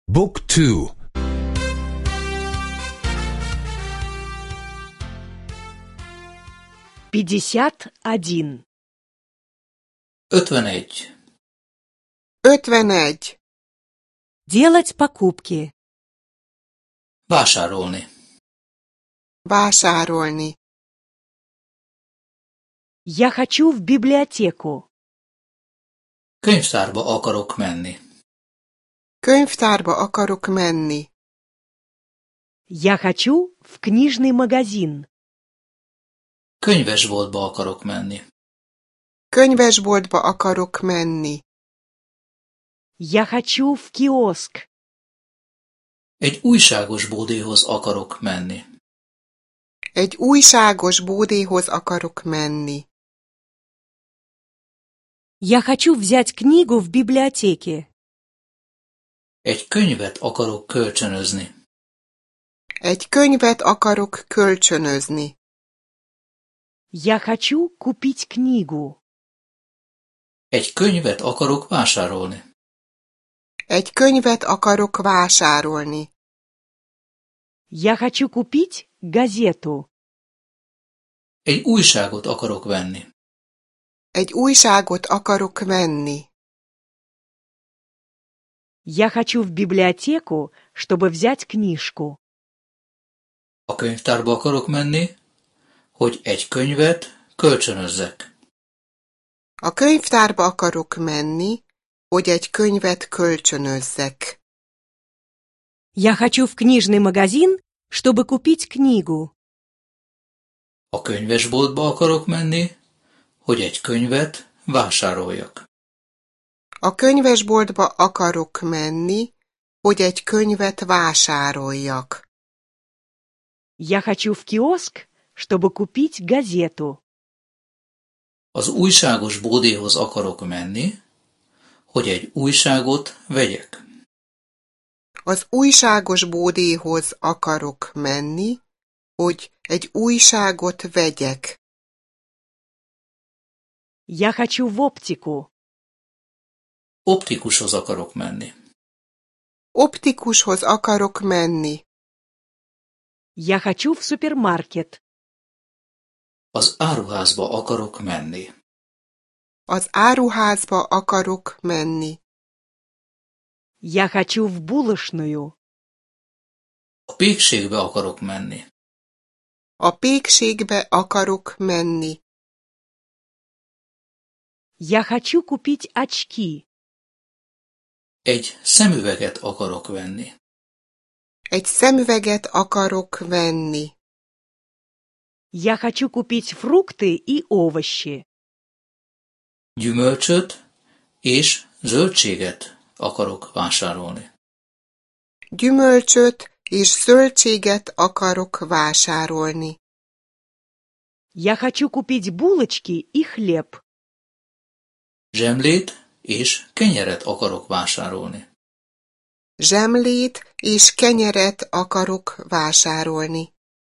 Book 2. 51. 51. 51. Делать покупки. Vásárolni. Vásárolni. Я хочу в библиотеку. Könyvtárba akarok menni. Könyvtárba akarok menni. Я хочу в книжный магазин. Könyvesboltba akarok menni. Könyvesboltba akarok menni. Я хочу в киоск. Egy újságos bódéhoz akarok menni. Egy újságos bódéhoz akarok menni. Я хочу взять книгу в библиотеке. Egy könyvet akarok kölcsönözni. Egy könyvet akarok kölcsönözni. Я хочу купить книгу. Egy könyvet akarok vásárolni. Egy könyvet akarok vásárolni. Я хочу купить газету. Egy újságot akarok venni. Egy újságot akarok venni. Я хочу в библиотеку, чтобы взять книжку. A könyvtárba akarok menni, hogy egy könyvet kölcsönözzek. A könyvtárba akarok menni, hogy egy könyvet kölcsönözzek. Я хочу в книжный магазин, чтобы купить книгу. A könyvesboltba akarok menni, hogy egy könyvet vásároljak. A könyvesboltba akarok menni, hogy egy könyvet vásároljak. Я хочу в киоск, чтобы купить газету. Az újságos bódéhoz akarok menni, hogy egy újságot vegyek. Az újságos bódéhoz akarok menni, hogy egy újságot vegyek. Я хочу в оптику. Optikushoz akarok menni. Optikushoz akarok menni. Я хочу в супермаркет. Az áruházba akarok menni. Az áruházba akarok menni. Я хочу в булочную. A pékségbe akarok menni. A pékségbe akarok menni. Я хочу купить очки. Egy szemüveget akarok venni. Egy szemüveget akarok venni. Я хочу купить фрукты и овощи. Gyümölcsöt és zöldséget akarok vásárolni. Gyümölcsöt és zöldséget akarok vásárolni. Я хочу купить булочки и хлеб. Zsemlét és kenyeret akarok vásárolni. Zsemlét és kenyeret akarok vásárolni.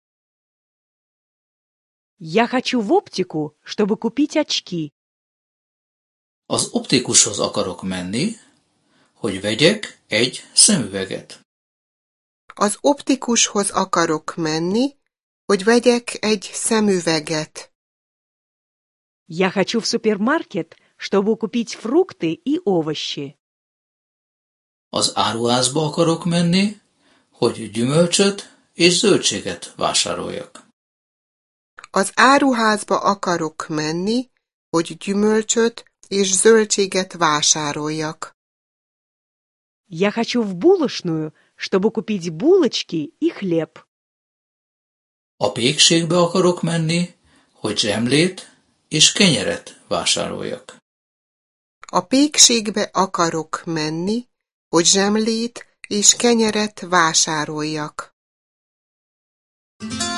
Я хочу в оптику, чтобы купить очки. Az optikushoz akarok menni, hogy vegyek egy szemüveget. Az optikushoz akarok menni, hogy vegyek egy szemüveget. Я хочу в супермаркет, чтобы купить фрукты и овощи. Az áruházba akarok menni, hogy gyümölcsöt és zöldséget vásároljak. Az áruházba akarok menni, hogy gyümölcsöt és zöldséget vásároljak. Я хочу в булочную, чтобы купить булочки и хлеб. A pékségbe akarok menni, hogy zsemlét és kenyeret vásároljak. A pékségbe akarok menni, hogy zsemlét és kenyeret vásároljak.